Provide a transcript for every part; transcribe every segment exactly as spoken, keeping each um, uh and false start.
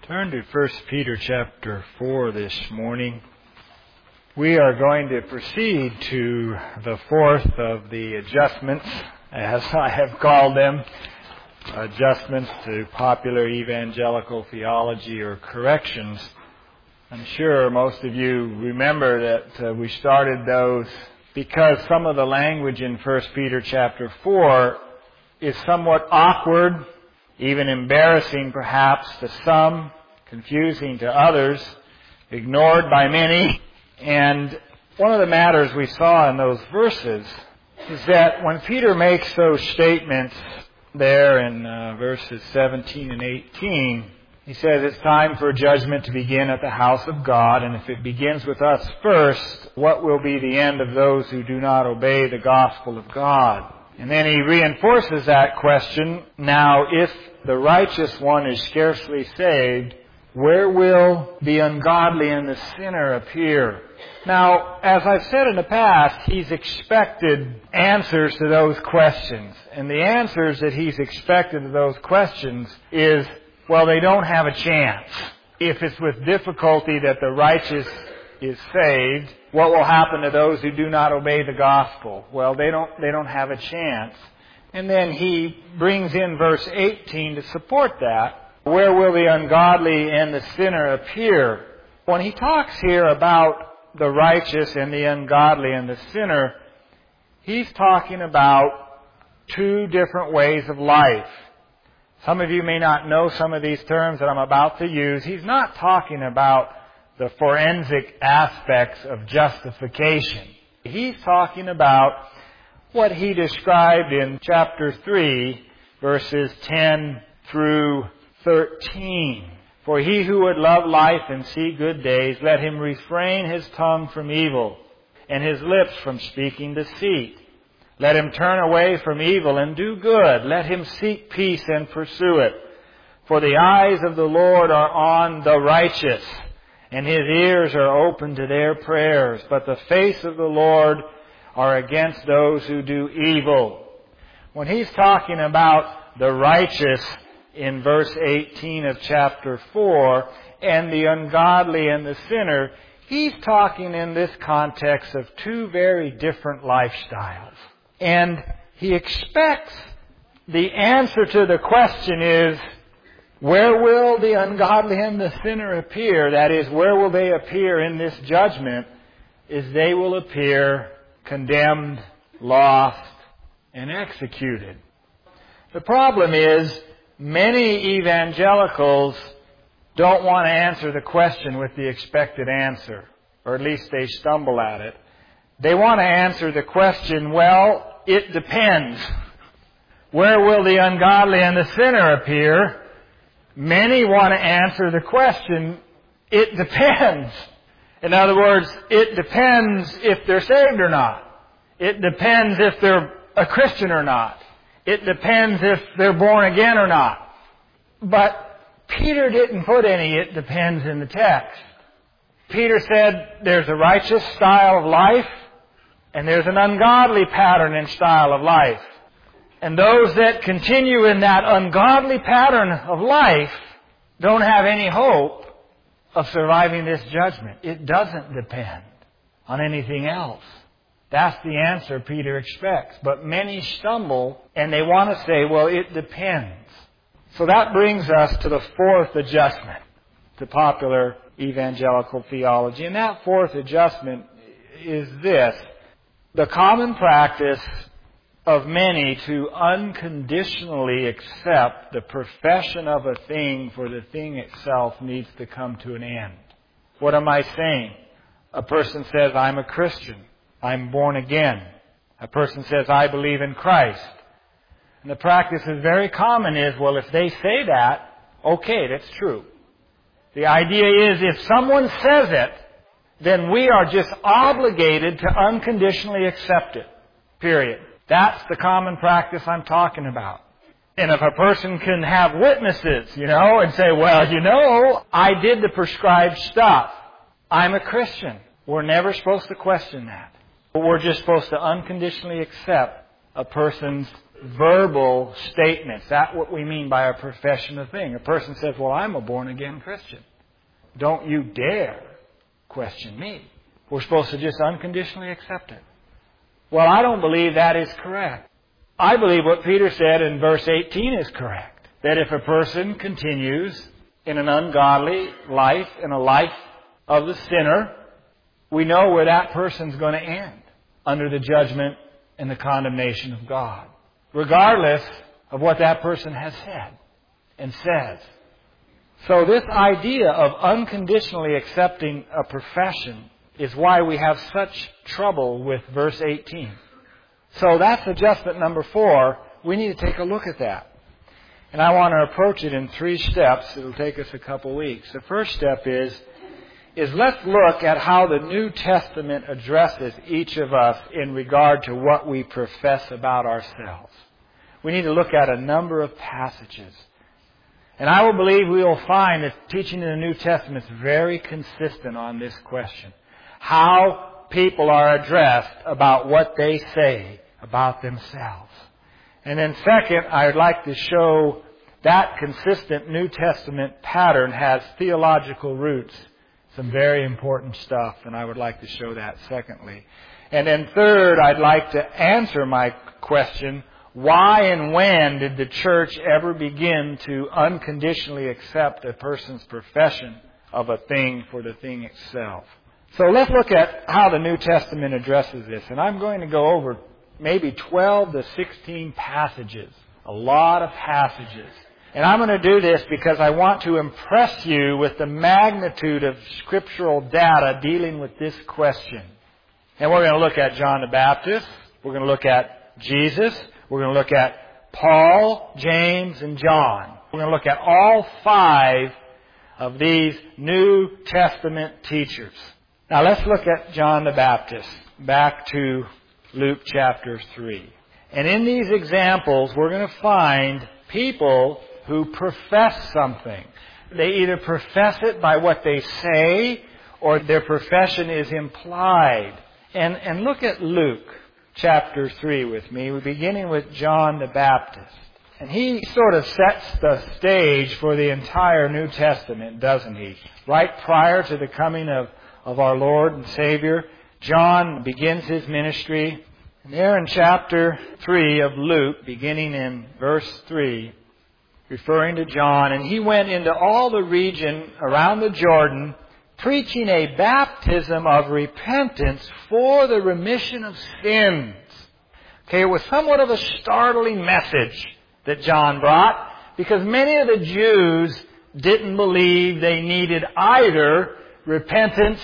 Turn to First Peter chapter four this morning. We are going to proceed to the fourth of the adjustments, as I have called them, adjustments to popular evangelical theology or corrections. I'm sure most of you remember that uh, we started those because some of the language in First Peter chapter four is somewhat awkward, even embarrassing perhaps to some, confusing to others, ignored by many. And one of the matters we saw in those verses is that when Peter makes those statements there in uh, verses seventeen and eighteen, he says it's time for judgment to begin at the house of God, and if it begins with us first, what will be the end of those who do not obey the gospel of God? And then he reinforces that question, now if the righteous one is scarcely saved, where will the ungodly and the sinner appear? Now, as I've said in the past, he's expected answers to those questions. And the answers that he's expected to those questions is, well, they don't have a chance. If it's with difficulty that the righteous is saved, what will happen to those who do not obey the gospel? Well, they don't, they don't have a chance. And then he brings in verse eighteen to support that. Where will the ungodly and the sinner appear? When he talks here about the righteous and the ungodly and the sinner, he's talking about two different ways of life. Some of you may not know some of these terms that I'm about to use. He's not talking about the forensic aspects of justification. He's talking about what he described in chapter three, verses ten through thirteen. For he who would love life and see good days, let him refrain his tongue from evil and his lips from speaking deceit. Let him turn away from evil and do good. Let him seek peace and pursue it. For the eyes of the Lord are on the righteous, and his ears are open to their prayers. But the face of the Lord are against those who do evil. When he's talking about the righteous in verse eighteen of chapter four, and the ungodly and the sinner, he's talking in this context of two very different lifestyles. And he expects the answer to the question is, where will the ungodly and the sinner appear? That is, where will they appear in this judgment? Is they will appear condemned, lost, and executed. The problem is, many evangelicals don't want to answer the question with the expected answer, or at least they stumble at it. They want to answer the question, well, it depends. Where will the ungodly and the sinner appear? Many want to answer the question, it depends. In other words, it depends if they're saved or not. It depends if they're a Christian or not. It depends if they're born again or not. But Peter didn't put any it depends in the text. Peter said there's a righteous style of life and there's an ungodly pattern and style of life. And those that continue in that ungodly pattern of life don't have any hope of surviving this judgment. It doesn't depend on anything else. That's the answer Peter expects. But many stumble and they want to say, well, it depends. So that brings us to the fourth adjustment to popular evangelical theology. And that fourth adjustment is this. The common practice of many to unconditionally accept the profession of a thing for the thing itself needs to come to an end. What am I saying? A person says, I'm a Christian. I'm born again. A person says, I believe in Christ. And the practice is very common is, well, if they say that, okay, that's true. The idea is if someone says it, then we are just obligated to unconditionally accept it. Period. That's the common practice I'm talking about. And if a person can have witnesses, you know, and say, well, you know, I did the prescribed stuff. I'm a Christian. We're never supposed to question that. But we're just supposed to unconditionally accept a person's verbal statements. That's what we mean by a profession of thing. A person says, well, I'm a born-again Christian. Don't you dare question me. We're supposed to just unconditionally accept it. Well, I don't believe that is correct. I believe what Peter said in verse eighteen is correct. That if a person continues in an ungodly life, in a life of the sinner, we know where that person's going to end, under the judgment and the condemnation of God, regardless of what that person has said and says. So this idea of unconditionally accepting a profession is why we have such trouble with verse eighteen. So that's adjustment number four. We need to take a look at that. And I want to approach it in three steps. It'll take us a couple weeks. The first step is, is let's look at how the New Testament addresses each of us in regard to what we profess about ourselves. We need to look at a number of passages. And I will believe we will find that teaching in the New Testament is very consistent on this question. How people are addressed about what they say about themselves. And then second, I would like to show that consistent New Testament pattern has theological roots. Some very important stuff, and I would like to show that secondly. And then third, I'd like to answer my question, why and when did the church ever begin to unconditionally accept a person's profession of a thing for the thing itself? So let's look at how the New Testament addresses this. And I'm going to go over maybe twelve to sixteen passages, a lot of passages. And I'm going to do this because I want to impress you with the magnitude of scriptural data dealing with this question. And we're going to look at John the Baptist. We're going to look at Jesus. We're going to look at Paul, James, and John. We're going to look at all five of these New Testament teachers. Now let's look at John the Baptist. Back to Luke chapter three. And in these examples, we're going to find people who profess something. They either profess it by what they say, or their profession is implied. And, and look at Luke chapter three with me. We're beginning with John the Baptist. And he sort of sets the stage for the entire New Testament, doesn't he? Right prior to the coming of, of our Lord and Savior, John begins his ministry. And there in chapter three of Luke, beginning in verse three, referring to John, and he went into all the region around the Jordan, preaching a baptism of repentance for the remission of sins. Okay, it was somewhat of a startling message that John brought, because many of the Jews didn't believe they needed either repentance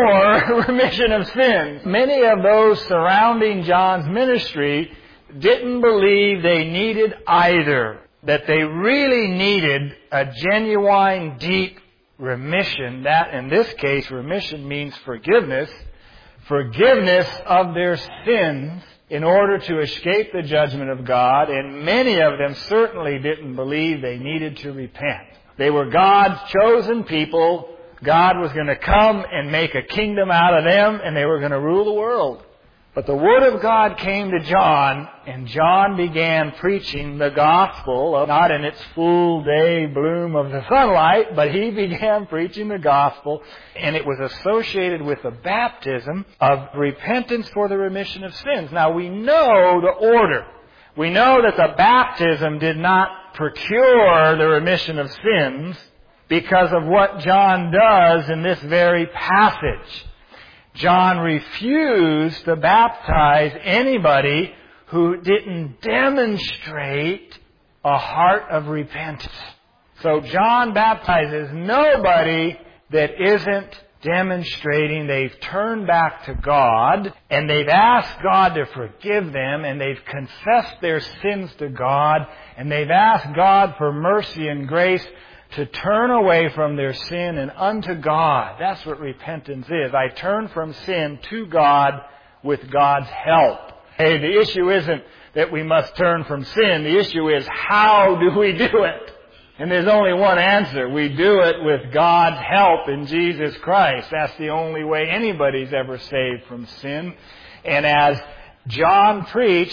or remission of sins. Many of those surrounding John's ministry didn't believe they needed either, that they really needed a genuine, deep remission. That, in this case, remission means forgiveness. Forgiveness of their sins in order to escape the judgment of God. And many of them certainly didn't believe they needed to repent. They were God's chosen people. God was going to come and make a kingdom out of them, and they were going to rule the world. But the Word of God came to John, and John began preaching the gospel, not in its full day bloom of the sunlight, but he began preaching the gospel, and it was associated with the baptism of repentance for the remission of sins. Now, we know the order. We know that the baptism did not procure the remission of sins because of what John does in this very passage. John refused to baptize anybody who didn't demonstrate a heart of repentance. So John baptizes nobody that isn't demonstrating they've turned back to God, and they've asked God to forgive them, and they've confessed their sins to God, and they've asked God for mercy and grace to turn away from their sin and unto God. That's what repentance is. I turn from sin to God with God's help. Hey, the issue isn't that we must turn from sin. The issue is, how do we do it? And there's only one answer. We do it with God's help in Jesus Christ. That's the only way anybody's ever saved from sin. And as John preached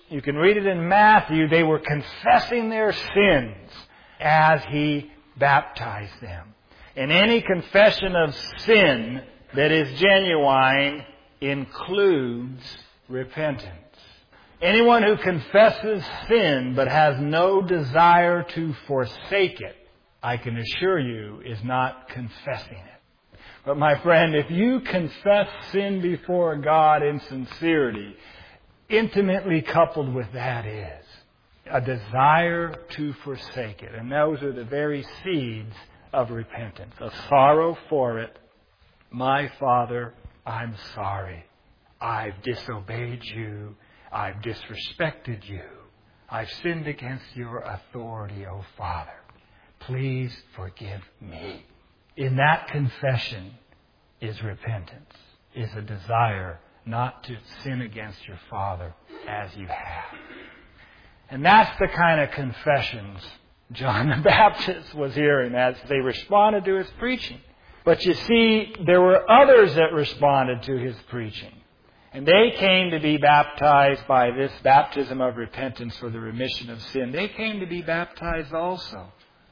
You can read it in Matthew. They were confessing their sins as He baptized them. And any confession of sin that is genuine includes repentance. Anyone who confesses sin but has no desire to forsake it, I can assure you, is not confessing it. But my friend, if you confess sin before God in sincerity, intimately coupled with that is a desire to forsake it. And those are the very seeds of repentance, a sorrow for it. My Father, I'm sorry. I've disobeyed you. I've disrespected you. I've sinned against your authority, O Father. Please forgive me. In that confession is repentance, is a desire not to sin against your Father as you have. And that's the kind of confessions John the Baptist was hearing as they responded to his preaching. But you see, there were others that responded to his preaching. And they came to be baptized by this baptism of repentance for the remission of sin. They came to be baptized also.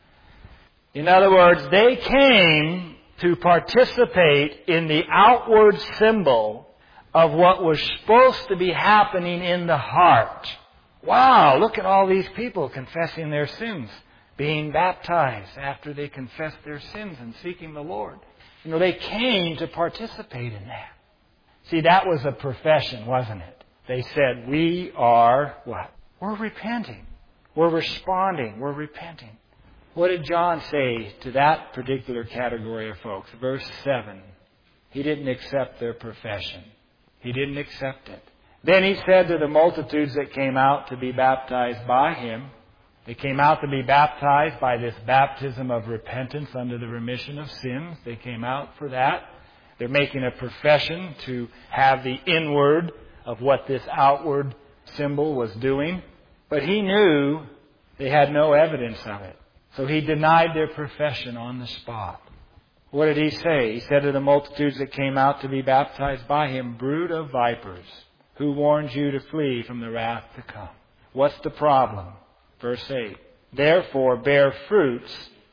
In other words, they came to participate in the outward symbol of what was supposed to be happening in the heart. Wow, look at all these people confessing their sins, being baptized after they confessed their sins and seeking the Lord. You know, they came to participate in that. See, that was a profession, wasn't it? They said, we are what? We're repenting. We're responding. We're repenting. What did John say to that particular category of folks? Verse seven. He didn't accept their profession. He didn't accept it. Then he said to the multitudes that came out to be baptized by him, they came out to be baptized by this baptism of repentance under the remission of sins. They came out for that. They're making a profession to have the inward of what this outward symbol was doing. But he knew they had no evidence of it. So he denied their profession on the spot. What did he say? He said to the multitudes that came out to be baptized by him, brood of vipers, who warned you to flee from the wrath to come. What's the problem? Verse eight. Therefore bear fruits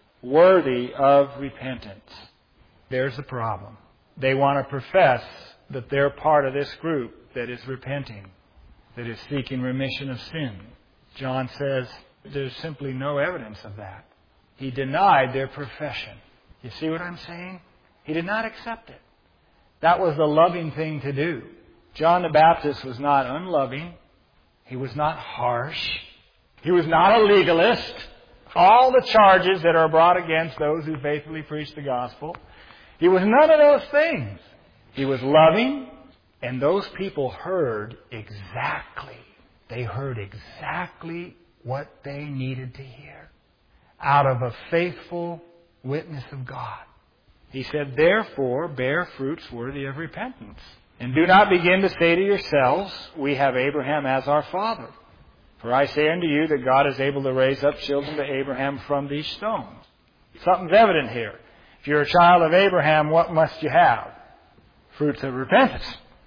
worthy of repentance. There's the problem. They want to profess that they're part of this group that is repenting, that is seeking remission of sin. John says there's simply no evidence of that. He denied their profession. You see what I'm saying? He did not accept it. That was the loving thing to do. John the Baptist was not unloving. He was not harsh. He was not a legalist. All the charges that are brought against those who faithfully preach the gospel. He was none of those things. He was loving, and those people heard exactly. They heard exactly what they needed to hear out of a faithful witness of God. He said, therefore, bear fruits worthy of repentance. And do not begin to say to yourselves, we have Abraham as our father. For I say unto you that God is able to raise up children to Abraham from these stones. Something's evident here. If you're a child of Abraham, what must you have? Fruits of repentance.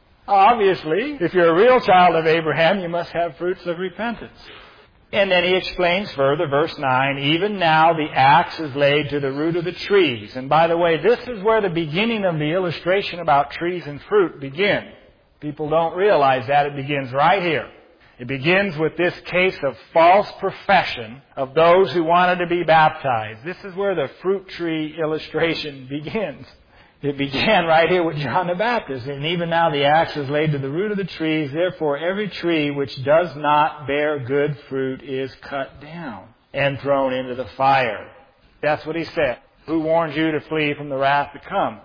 Obviously, if you're a real child of Abraham, you must have fruits of repentance. And then he explains further, verse nine, even now the axe is laid to the root of the trees. And by the way, this is where the beginning of the illustration about trees and fruit begin. People don't realize that. It begins right here. It begins with this case of false profession of those who wanted to be baptized. This is where the fruit tree illustration begins. It began right here with John the Baptist. And even now the axe is laid to the root of the trees. Therefore every tree which does not bear good fruit is cut down and thrown into the fire. That's what he said. Who warned you to flee from the wrath to come?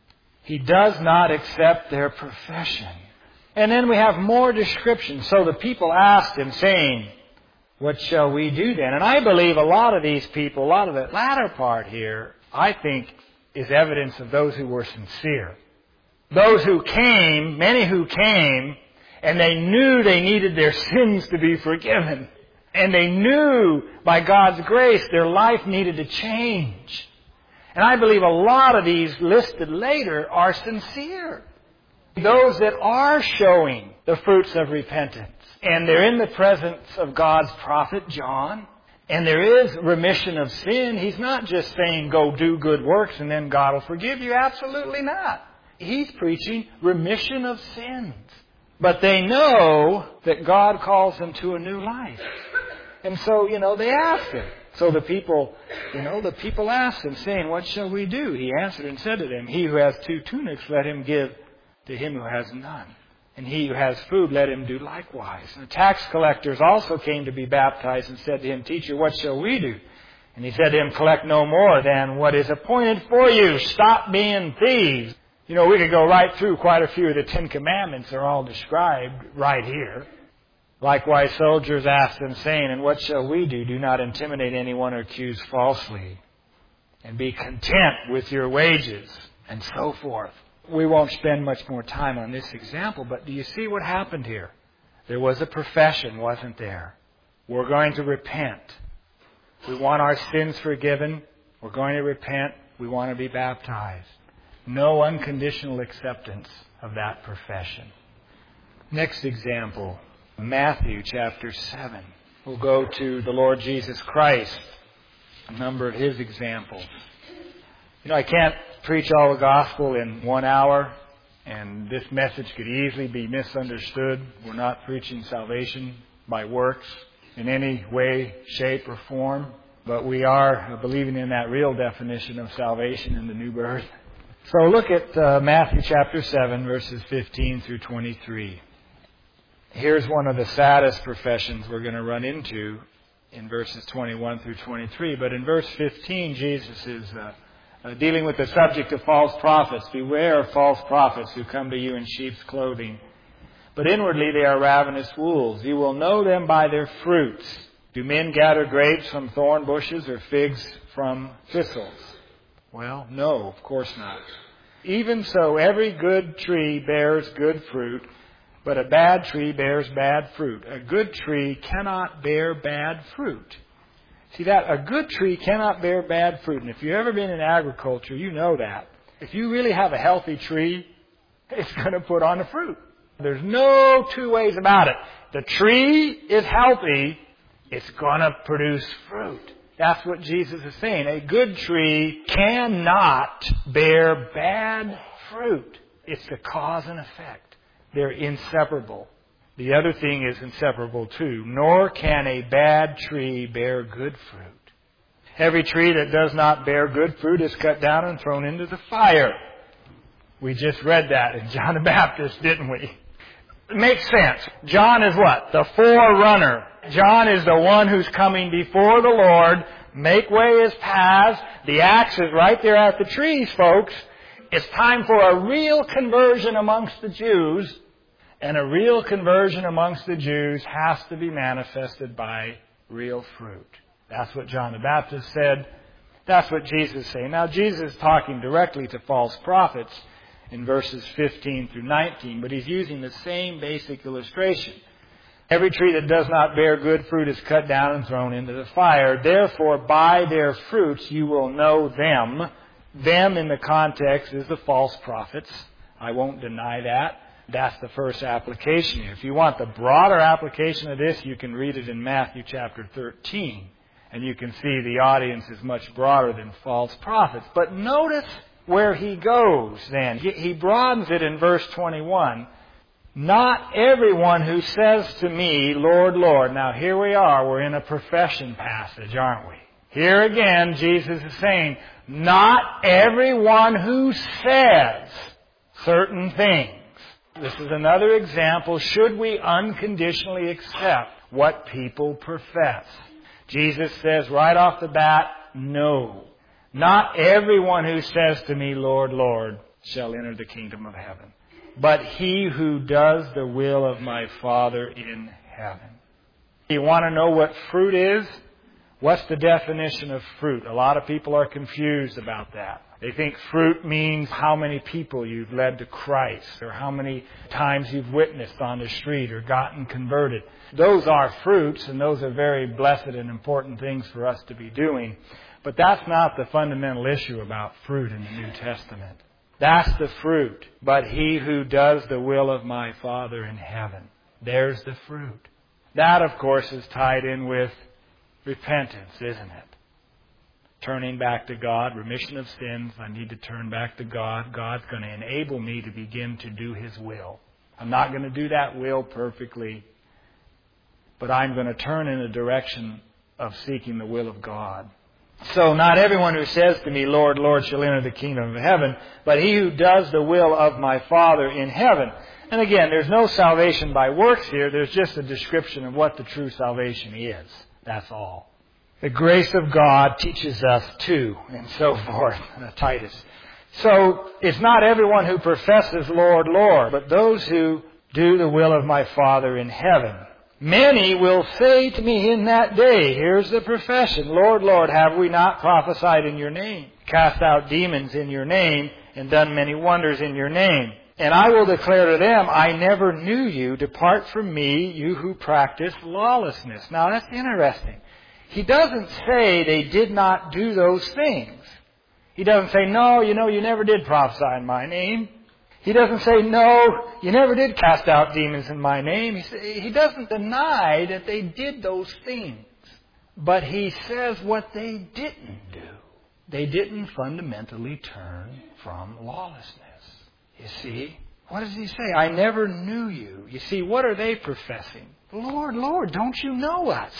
He does not accept their profession. And then we have more description. So the people asked him, saying, what shall we do then? And I believe a lot of these people, a lot of the latter part here, I think, is evidence of those who were sincere. Those who came, many who came, and they knew they needed their sins to be forgiven. And they knew, by God's grace, their life needed to change. And I believe a lot of these listed later are sincere. Those that are showing the fruits of repentance. And they're in the presence of God's prophet, John. And there is remission of sin. He's not just saying, go do good works and then God will forgive you. Absolutely not. He's preaching remission of sins. But they know that God calls them to a new life. And so, you know, they ask him. So the people, you know, the people asked him, saying, what shall we do? He answered and said to them, he who has two tunics, let him give to him who has none. And he who has food, let him do likewise. And the tax collectors also came to be baptized and said to him, Teacher, what shall we do? And he said to him, collect no more than what is appointed for you. Stop being thieves. You know, we could go right through quite a few of the Ten Commandments. They're all described right here. Likewise, soldiers asked them, saying, and what shall we do? Do not intimidate anyone or accuse falsely. And be content with your wages, and so forth. We won't spend much more time on this example, but do you see what happened here? There was a profession, wasn't there? We're going to repent. We want our sins forgiven. We're going to repent. We want to be baptized. No unconditional acceptance of that profession. Next example. Matthew chapter seven. We'll go to the Lord Jesus Christ. A number of his examples. You know, I can't preach all the gospel in one hour, and this message could easily be misunderstood. We're not preaching salvation by works in any way, shape, or form, but we are believing in that real definition of salvation in the new birth. So look at uh, Matthew chapter seven, verses fifteen through twenty-three. Here's one of the saddest professions we're going to run into in verses twenty-one through twenty-three. But in verse fifteen, Jesus is uh, uh, dealing with the subject of false prophets. Beware of false prophets who come to you in sheep's clothing, but inwardly they are ravenous wolves. You will know them by their fruits. Do men gather grapes from thorn bushes or figs from thistles? Well, no, of course not. Even so, every good tree bears good fruit, but a bad tree bears bad fruit. A good tree cannot bear bad fruit. See that? A good tree cannot bear bad fruit. And if you've ever been in agriculture, you know that. If you really have a healthy tree, it's going to put on the fruit. There's no two ways about it. The tree is healthy, it's going to produce fruit. That's what Jesus is saying. A good tree cannot bear bad fruit. It's the cause and effect. They're inseparable. The other thing is inseparable too. Nor can a bad tree bear good fruit. Every tree that does not bear good fruit is cut down and thrown into the fire. We just read that in John the Baptist, didn't we? It makes sense. John is what? The forerunner. John is the one who's coming before the Lord, make way his paths. The axe is right there at the trees, folks. It's time for a real conversion amongst the Jews. And a real conversion amongst the Jews has to be manifested by real fruit. That's what John the Baptist said. That's what Jesus is saying. Now, Jesus is talking directly to false prophets in verses fifteen through nineteen, but he's using the same basic illustration. Every tree that does not bear good fruit is cut down and thrown into the fire. Therefore, by their fruits you will know them. Them in the context is the false prophets. I won't deny that. That's the first application here. If you want the broader application of this, you can read it in Matthew chapter thirteen. And you can see the audience is much broader than false prophets. But notice where he goes then. He, he broadens it in verse twenty-one. Not everyone who says to me, Lord, Lord. Now here we are. We're in a profession passage, aren't we? Here again, Jesus is saying, not everyone who says certain things. This is another example. Should we unconditionally accept what people profess? Jesus says right off the bat, no. Not everyone who says to me, Lord, Lord, shall enter the kingdom of heaven, but he who does the will of my Father in heaven. You want to know what fruit is? What's the definition of fruit? A lot of people are confused about that. They think fruit means how many people you've led to Christ or how many times you've witnessed on the street or gotten converted. Those are fruits, and those are very blessed and important things for us to be doing. But that's not the fundamental issue about fruit in the New Testament. That's the fruit. But he who does the will of my Father in heaven. There's the fruit. That, of course, is tied in with repentance, isn't it? Turning back to God, remission of sins. I need to turn back to God. God's going to enable me to begin to do His will. I'm not going to do that will perfectly, but I'm going to turn in the direction of seeking the will of God. So not everyone who says to me, Lord, Lord, shall enter the kingdom of heaven, but he who does the will of my Father in heaven. And again, there's no salvation by works here. There's just a description of what the true salvation is. That's all. The grace of God teaches us too, and so forth. Uh, Titus. So it's not everyone who professes Lord, Lord, but those who do the will of my Father in heaven. Many will say to me in that day, here's the profession, Lord, Lord, have we not prophesied in your name, cast out demons in your name, and done many wonders in your name? And I will declare to them, I never knew you. Depart from me, you who practice lawlessness. Now that's interesting. He doesn't say they did not do those things. He doesn't say, no, you know, you never did prophesy in my name. He doesn't say, no, you never did cast out demons in my name. He, he doesn't deny that they did those things. But he says what they didn't do. They didn't fundamentally turn from lawlessness. You see? What does he say? I never knew you. You see, what are they professing? Lord, Lord, don't you know us?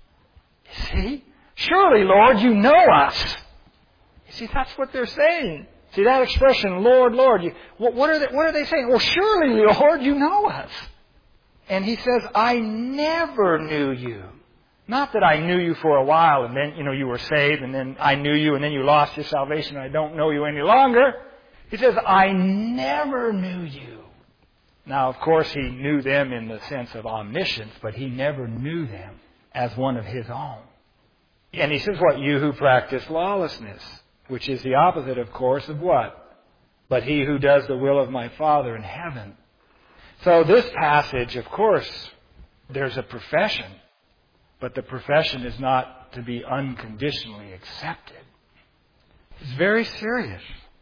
You see? Surely, Lord, you know us. You see, that's what they're saying. See, that expression, Lord, Lord, you, what, what, are they, what are they saying? Well, surely, Lord, you know us. And he says, I never knew you. Not that I knew you for a while and then, you know, you were saved and then I knew you and then you lost your salvation and I don't know you any longer. He says, I never knew you. Now, of course, he knew them in the sense of omniscience, but he never knew them as one of his own. And he says, what? You who practice lawlessness. Which is the opposite, of course, of what? But he who does the will of my Father in heaven. So this passage, of course, there's a profession. But the profession is not to be unconditionally accepted. It's very serious.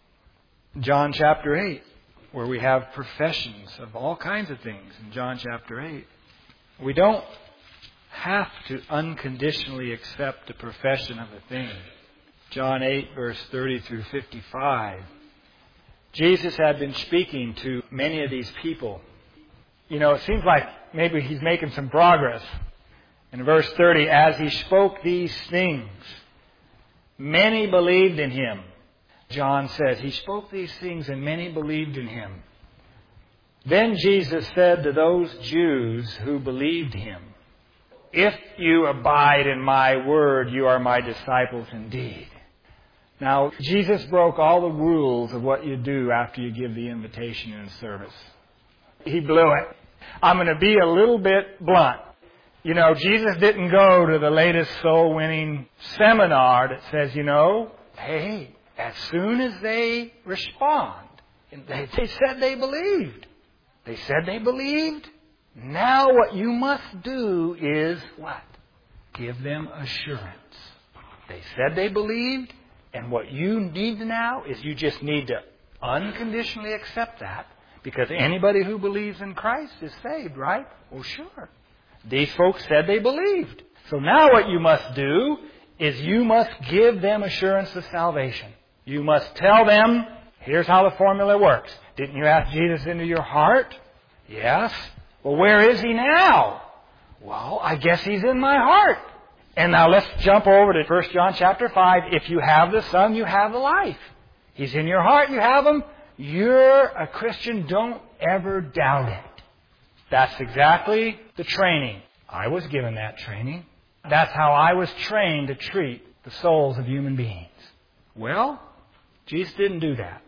John chapter eight, where we have professions of all kinds of things in John chapter eight. We don't have to unconditionally accept the profession of a thing. John eight, verse thirty through fifty-five. Jesus had been speaking to many of these people. You know, it seems like maybe he's making some progress. In verse thirty, as he spoke these things, many believed in him. John says, he spoke these things and many believed in him. Then Jesus said to those Jews who believed him, if you abide in my word, you are my disciples indeed. Now, Jesus broke all the rules of what you do after you give the invitation in service. He blew it. I'm going to be a little bit blunt. You know, Jesus didn't go to the latest soul-winning seminar that says, you know, hey, as soon as they respond, they, they said they believed. They said they believed. Now what you must do is what? Give them assurance. They said they believed. And what you need now is you just need to unconditionally accept that. Because anybody who believes in Christ is saved, right? Well, sure. These folks said they believed. So now what you must do is you must give them assurance of salvation. You must tell them, here's how the formula works. Didn't you ask Jesus into your heart? Yes. Well, where is he now? Well, I guess he's in my heart. And now let's jump over to First John chapter five. If you have the Son, you have the life. He's in your heart, you have him. You're a Christian. Don't ever doubt it. That's exactly the training. I was given that training. That's how I was trained to treat the souls of human beings. Well, Jesus didn't do that.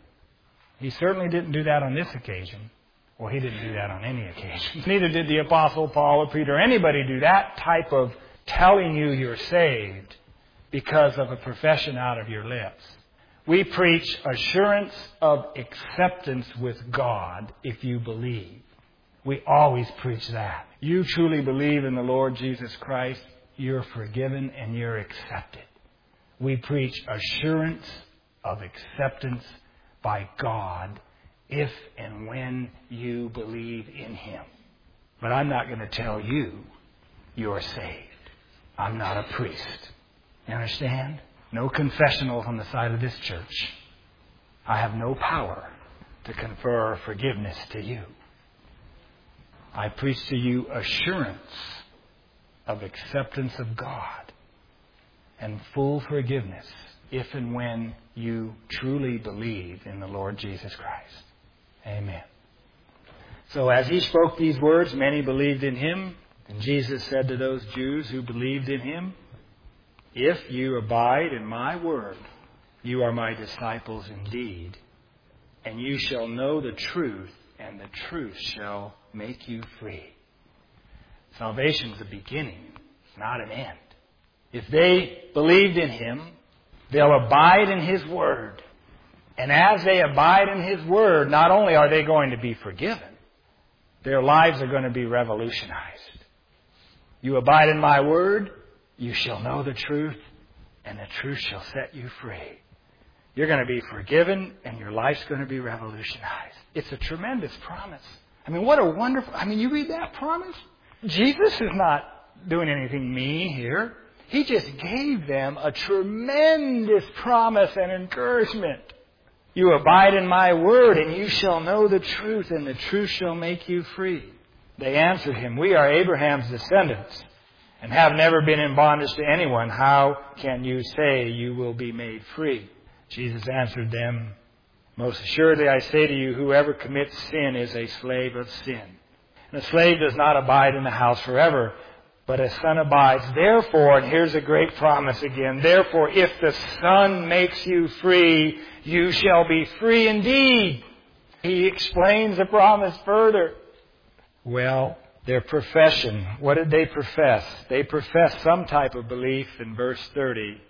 He certainly didn't do that on this occasion. Well, he didn't do that on any occasion. Neither did the Apostle Paul or Peter or anybody do that type of telling you you're saved because of a profession out of your lips. We preach assurance of acceptance with God if you believe. We always preach that. You truly believe in the Lord Jesus Christ, you're forgiven and you're accepted. We preach assurance of acceptance by God if and when you believe in him. But I'm not going to tell you you're saved. I'm not a priest. You understand? No confessionals on the side of this church. I have no power to confer forgiveness to you. I preach to you assurance of acceptance of God and full forgiveness if and when you truly believe in the Lord Jesus Christ. Amen. So as he spoke these words, many believed in him. And Jesus said to those Jews who believed in him, if you abide in my word, you are my disciples indeed, and you shall know the truth, and the truth shall make you free. Salvation is a beginning, not an end. If they believed in him, they'll abide in his word. And as they abide in his word, not only are they going to be forgiven, their lives are going to be revolutionized. You abide in my word, you shall know the truth, and the truth shall set you free. You're going to be forgiven, and your life's going to be revolutionized. It's a tremendous promise. I mean, what a wonderful... I mean, you read that promise? Jesus is not doing anything mean here. He just gave them a tremendous promise and encouragement. You abide in my word, and you shall know the truth, and the truth shall make you free. They answered him, we are Abraham's descendants, and have never been in bondage to anyone. How can you say you will be made free? Jesus answered them, most assuredly I say to you, whoever commits sin is a slave of sin. And a slave does not abide in the house forever, but a son abides. Therefore, and here's a great promise again, therefore if the Son makes you free, you shall be free indeed. He explains the promise further. Well, their profession, what did they profess? They professed some type of belief in verse thirty.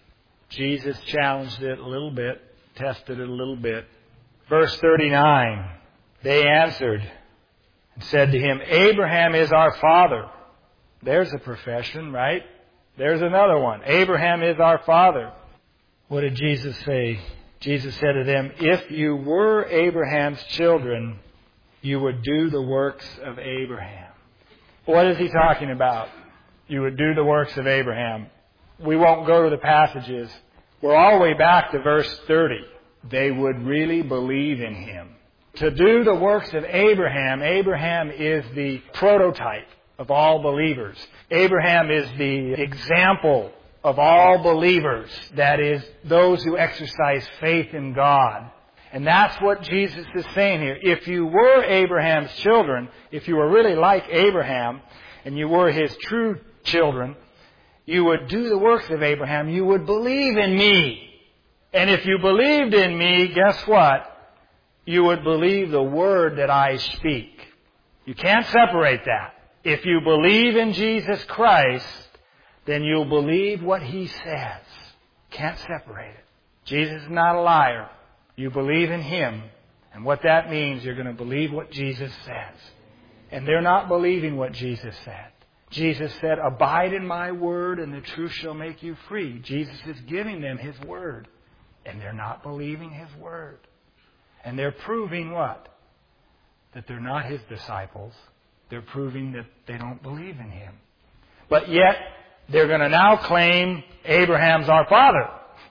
Jesus challenged it a little bit, tested it a little bit. Verse thirty-nine, they answered and said to him, Abraham is our father. There's a profession, right? There's another one. Abraham is our father. What did Jesus say? Jesus said to them, if you were Abraham's children, you would do the works of Abraham. What is he talking about? You would do the works of Abraham. We won't go to the passages. We're all the way back to verse thirty. They would really believe in him. To do the works of Abraham, Abraham is the prototype of all believers. Abraham is the example of all believers. That is, those who exercise faith in God. And that's what Jesus is saying here. If you were Abraham's children, if you were really like Abraham, and you were his true children, you would do the works of Abraham. You would believe in me. And if you believed in me, guess what? You would believe the word that I speak. You can't separate that. If you believe in Jesus Christ, then you'll believe what he says. Can't separate it. Jesus is not a liar. You believe in him. And what that means, you're going to believe what Jesus says. And they're not believing what Jesus said. Jesus said, abide in my word and the truth shall make you free. Jesus is giving them his word. And they're not believing his word. And they're proving what? That they're not his disciples. They're proving that they don't believe in him. But yet, they're going to now claim Abraham's our father.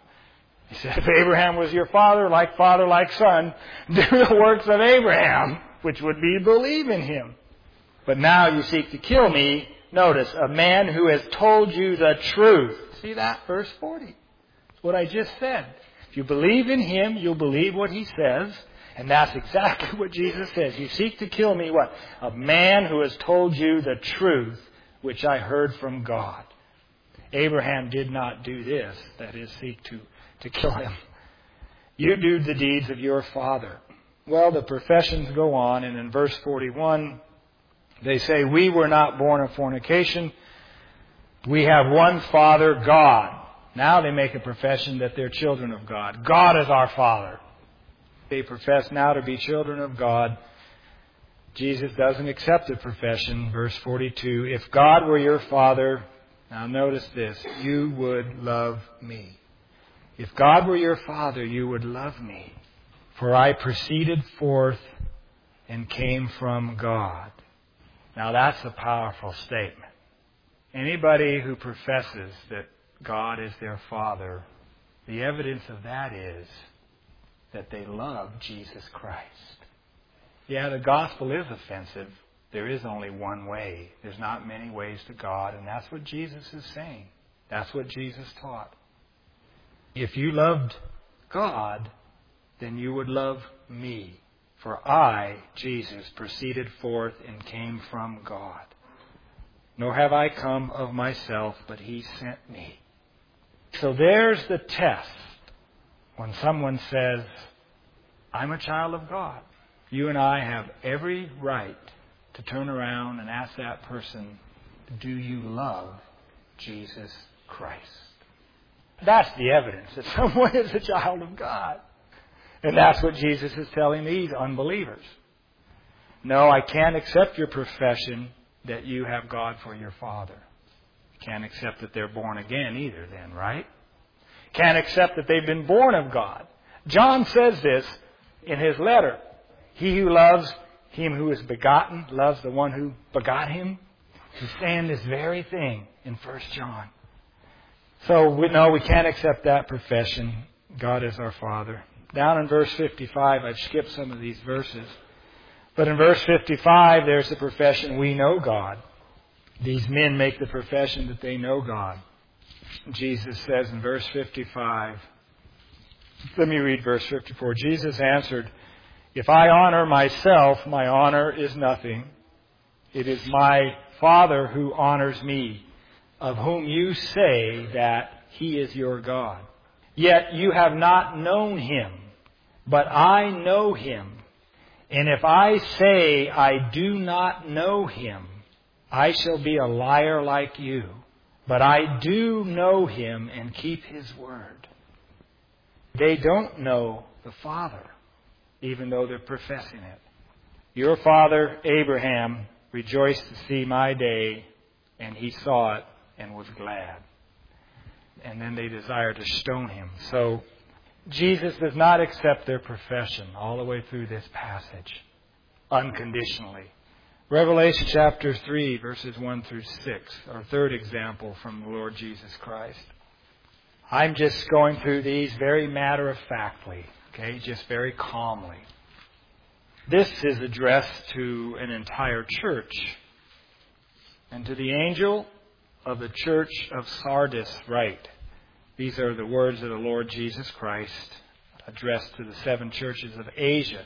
He said, if Abraham was your father, like father, like son, do the works of Abraham, which would be believe in him. But now you seek to kill me. Notice, a man who has told you the truth. See that? Verse forty. It's what I just said. If you believe in him, you'll believe what he says. And that's exactly what Jesus says. You seek to kill me, what? A man who has told you the truth, which I heard from God. Abraham did not do this, that is, seek to, to kill him. You do the deeds of your father. Well, the professions go on, and in verse forty-one, they say, we were not born of fornication. We have one Father, God. Now they make a profession that they're children of God. God is our Father. They profess now to be children of God. Jesus doesn't accept the profession. Verse forty-two, if God were your Father, now notice this, you would love me. If God were your Father, you would love me. For I proceeded forth and came from God. Now that's a powerful statement. Anybody who professes that God is their Father, the evidence of that is that they love Jesus Christ. Yeah, the gospel is offensive. There is only one way. There's not many ways to God, and that's what Jesus is saying. That's what Jesus taught. If you loved God, then you would love me. For I, Jesus, proceeded forth and came from God. Nor have I come of myself, but He sent me. So there's the test. When someone says, I'm a child of God, you and I have every right to turn around and ask that person, do you love Jesus Christ? That's the evidence that someone is a child of God. And that's what Jesus is telling these unbelievers. No, I can't accept your profession that you have God for your Father. Can't accept that they're born again either then, right? Can't accept that they've been born of God. John says this in his letter. He who loves him who is begotten loves the one who begot him. He's saying this very thing in First John. So, we, no, we can't accept that profession. God is our Father. Down in verse fifty-five, I've skipped some of these verses. But in verse fifty-five, there's the profession, we know God. These men make the profession that they know God. Jesus says in verse fifty-five, let me read verse fifty-four. Jesus answered, if I honor myself, my honor is nothing. It is my Father who honors me, of whom you say that He is your God. Yet you have not known Him, but I know Him. And if I say I do not know Him, I shall be a liar like you. But I do know Him and keep His word. They don't know the Father, even though they're professing it. Your father Abraham rejoiced to see my day, and he saw it and was glad. And then they desire to stone him. So Jesus does not accept their profession all the way through this passage unconditionally. Revelation chapter three, verses one through six, our third example from the Lord Jesus Christ. I'm just going through these very matter-of-factly, okay, just very calmly. This is addressed to an entire church. And to the angel of the church of Sardis write. These are the words of the Lord Jesus Christ addressed to the seven churches of Asia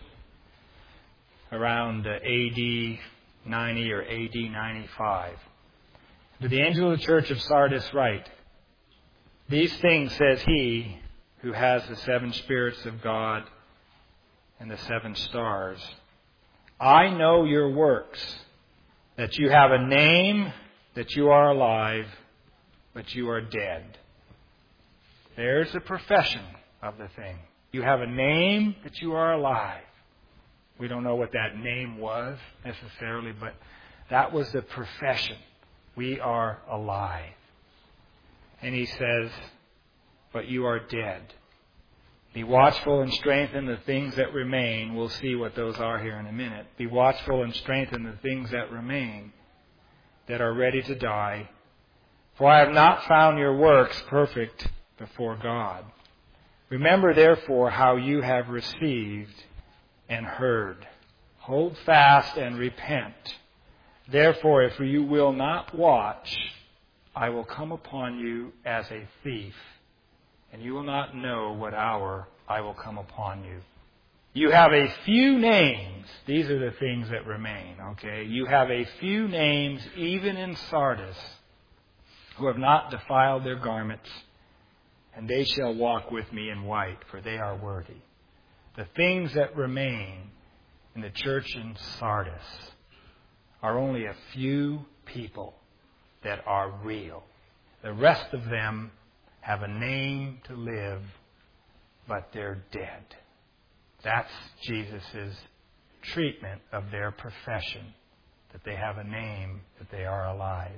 around A D ninety or A D ninety-five. To the angel of the church of Sardis write, these things says He who has the seven spirits of God and the seven stars. I know your works, that you have a name, that you are alive, but you are dead. There's the profession of the thing. You have a name, that you are alive. We don't know what that name was necessarily, but that was the profession. We are alive. And He says, but you are dead. Be watchful and strengthen the things that remain. We'll see what those are here in a minute. Be watchful and strengthen the things that remain, that are ready to die. For I have not found your works perfect before God. Remember therefore how you have received and heard. Hold fast and repent. Therefore, if you will not watch, I will come upon you as a thief, and you will not know what hour I will come upon you. You have a few names. These are the things that remain, okay? You have a few names, even in Sardis, who have not defiled their garments, and they shall walk with me in white, for they are worthy. The things that remain in the church in Sardis are only a few people that are real. The rest of them have a name to live, but they're dead. That's Jesus' treatment of their profession, that they have a name, that they are alive.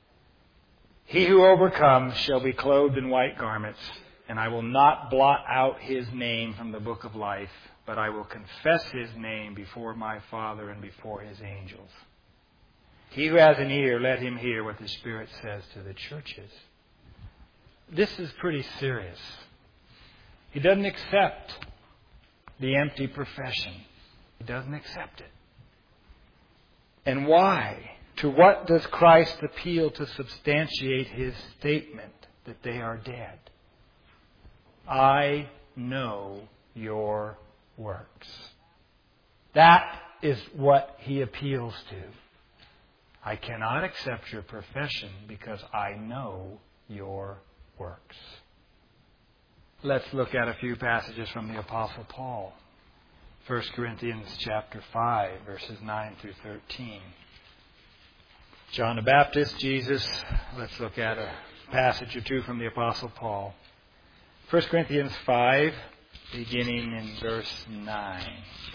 He who overcomes shall be clothed in white garments, and I will not blot out his name from the book of life, but I will confess his name before my Father and before His angels. He who has an ear, let him hear what the Spirit says to the churches. This is pretty serious. He doesn't accept the empty profession. He doesn't accept it. And why? To what does Christ appeal to substantiate his statement that they are dead? I know your works. That is what he appeals to. I cannot accept your profession because I know your works. Let's look at a few passages from the Apostle Paul. First Corinthians chapter five, verses nine through thirteen. John the Baptist, Jesus. Let's look at a passage or two from the Apostle Paul. First Corinthians five, beginning in verse nine.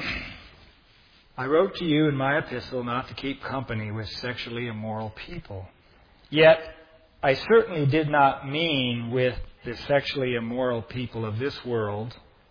I wrote to you in my epistle not to keep company with sexually immoral people. Yet I certainly did not mean with the sexually immoral people of this world,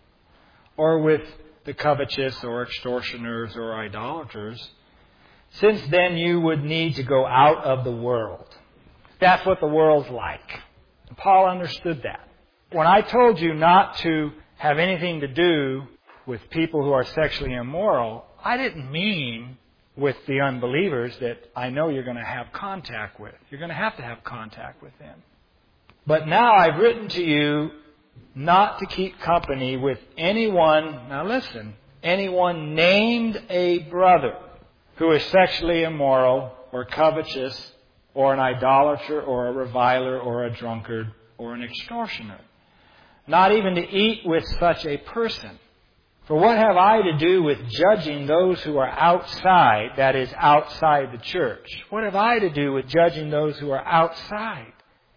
or with the covetous or extortioners or idolaters, since then you would need to go out of the world. That's what the world's like. Paul understood that. When I told you not to have anything to do with people who are sexually immoral, I didn't mean with the unbelievers that I know you're going to have contact with. You're going to have to have contact with them. But now I've written to you not to keep company with anyone, now listen, anyone named a brother who is sexually immoral or covetous or an idolater or a reviler or a drunkard or an extortioner. Not even to eat with such a person. For what have I to do with judging those who are outside, that is, outside the church? What have I to do with judging those who are outside?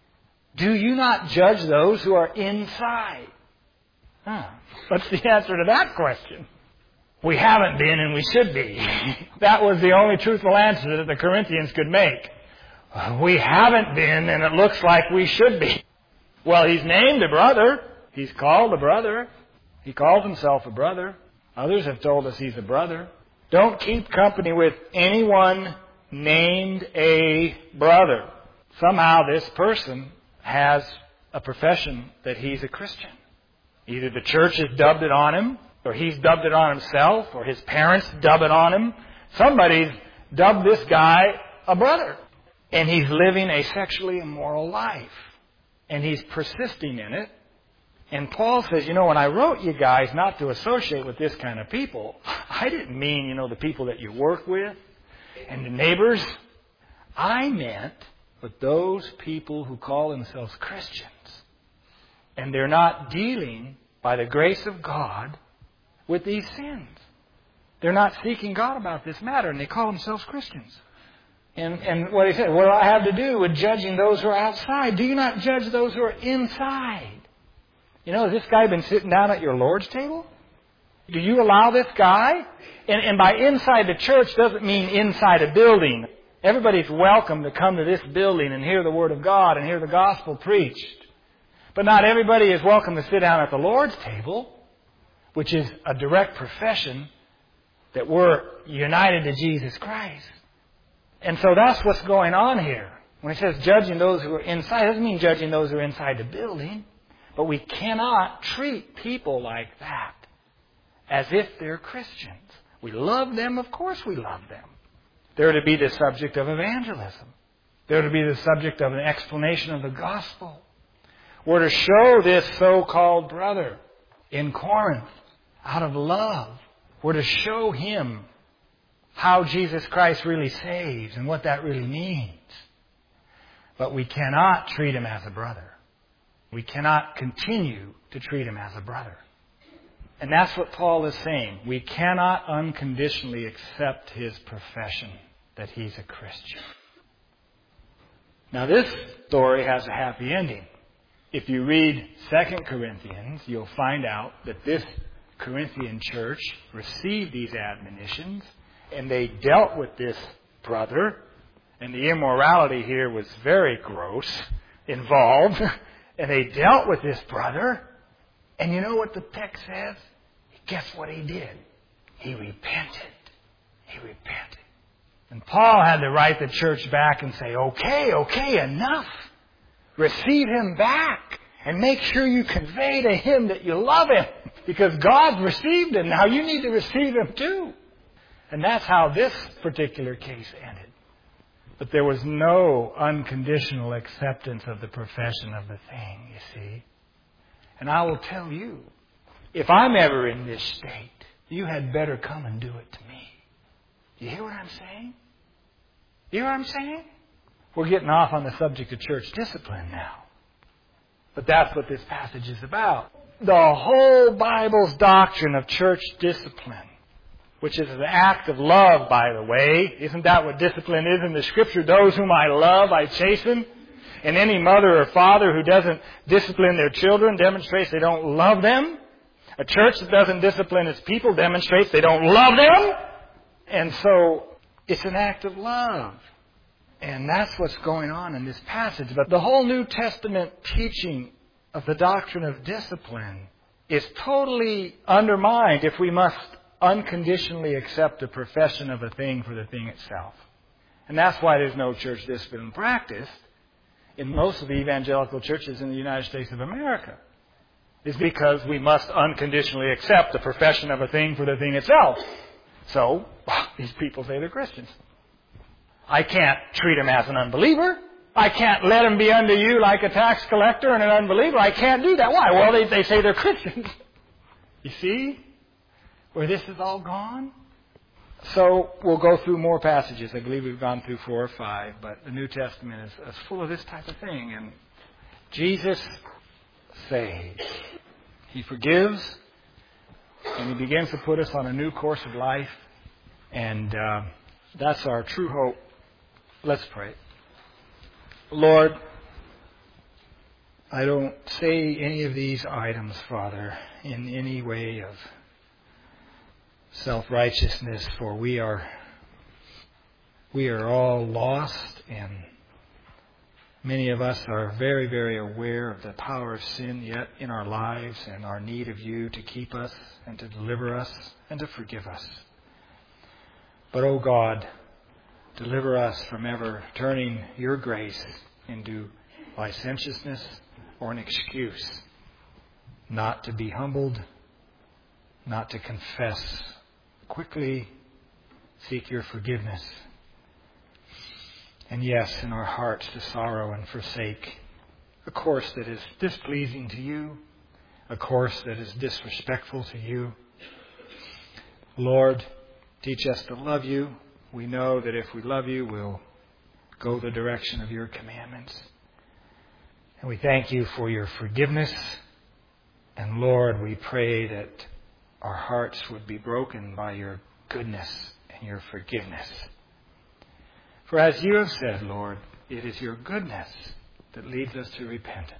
Do you not judge those who are inside? Huh. What's the answer to that question? We haven't been and we should be. That was the only truthful answer that the Corinthians could make. We haven't been and it looks like we should be. Well, he's named a brother. He's called a brother. He calls himself a brother. Others have told us he's a brother. Don't keep company with anyone named a brother. Somehow this person has a profession that he's a Christian. Either the church has dubbed it on him, or he's dubbed it on himself, or his parents dub it on him. Somebody's dubbed this guy a brother. And he's living a sexually immoral life. And he's persisting in it. And Paul says, you know, when I wrote you guys not to associate with this kind of people, I didn't mean, you know, the people that you work with and the neighbors. I meant with those people who call themselves Christians. And they're not dealing, by the grace of God, with these sins. They're not seeking God about this matter, and they call themselves Christians. And, and what he said, what do I have to do with judging those who are outside? Do you not judge those who are inside? You know, has this guy been sitting down at your Lord's table? Do you allow this guy? And, and by inside the church doesn't mean inside a building. Everybody's welcome to come to this building and hear the Word of God and hear the gospel preached. But not everybody is welcome to sit down at the Lord's table, which is a direct profession that we're united to Jesus Christ. And so that's what's going on here. When he says judging those who are inside, it doesn't mean judging those who are inside the building. But we cannot treat people like that as if they're Christians. We love them, of course we love them. They're to be the subject of evangelism. They're to be the subject of an explanation of the gospel. We're to show this so-called brother in Corinth out of love. We're to show him how Jesus Christ really saves and what that really means. But we cannot treat him as a brother. We cannot continue to treat him as a brother. And that's what Paul is saying. We cannot unconditionally accept his profession that he's a Christian. Now this story has a happy ending. If you read Second Corinthians, you'll find out that this Corinthian church received these admonitions and they dealt with this brother. And the immorality here was very gross involved. And they dealt with this brother. And you know what the text says? Guess what he did? He repented. He repented. And Paul had to write the church back and say, okay, okay, enough. Receive him back. And make sure you convey to him that you love him. Because God's received him. Now you need to receive him too. And that's how this particular case ended. But there was no unconditional acceptance of the profession of the thing, you see. And I will tell you, if I'm ever in this state, you had better come and do it to me. You hear what I'm saying? You hear what I'm saying? We're getting off on the subject of church discipline now. But that's what this passage is about. The whole Bible's doctrine of church discipline, which is an act of love, by the way. Isn't that what discipline is in the Scripture? Those whom I love, I chasten. And any mother or father who doesn't discipline their children demonstrates they don't love them. A church that doesn't discipline its people demonstrates they don't love them. And so it's an act of love. And that's what's going on in this passage. But the whole New Testament teaching of the doctrine of discipline is totally undermined if we must unconditionally accept the profession of a thing for the thing itself. And that's why there's no church discipline practiced in most of the evangelical churches in the United States of America. Is because we must unconditionally accept the profession of a thing for the thing itself. So, these people say they're Christians. I can't treat them as an unbeliever. I can't let them be unto you like a tax collector and an unbeliever. I can't do that. Why? Well, they, they say they're Christians. You see where this is all gone? So, we'll go through more passages. I believe we've gone through four or five, but the New Testament is, is full of this type of thing. And Jesus saves. He forgives, and He begins to put us on a new course of life. And uh, that's our true hope. Let's pray. Lord, I don't say any of these items, Father, in any way of self-righteousness, for we are we are all lost, and many of us are very, very aware of the power of sin yet in our lives and our need of You to keep us and to deliver us and to forgive us. But, oh God, deliver us from ever turning Your grace into licentiousness or an excuse not to be humbled, not to confess quickly, seek Your forgiveness. And yes, in our hearts to sorrow and forsake a course that is displeasing to You, a course that is disrespectful to You. Lord, teach us to love You. We know that if we love You, we'll go the direction of Your commandments. And we thank You for Your forgiveness. And Lord, we pray that our hearts would be broken by Your goodness and Your forgiveness. For as You have said, Lord, it is Your goodness that leads us to repentance.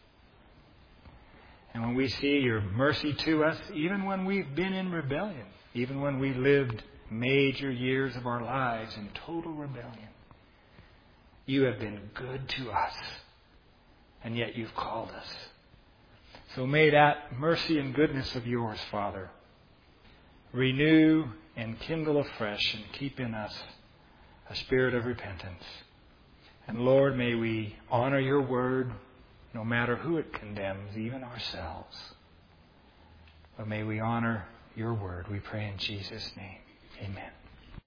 And when we see Your mercy to us, even when we've been in rebellion, even when we lived major years of our lives in total rebellion, You have been good to us, and yet You've called us. So may that mercy and goodness of Yours, Father, renew and kindle afresh and keep in us a spirit of repentance. And Lord, may we honor Your word no matter who it condemns, even ourselves. But may we honor Your word, we pray in Jesus' name. Amen.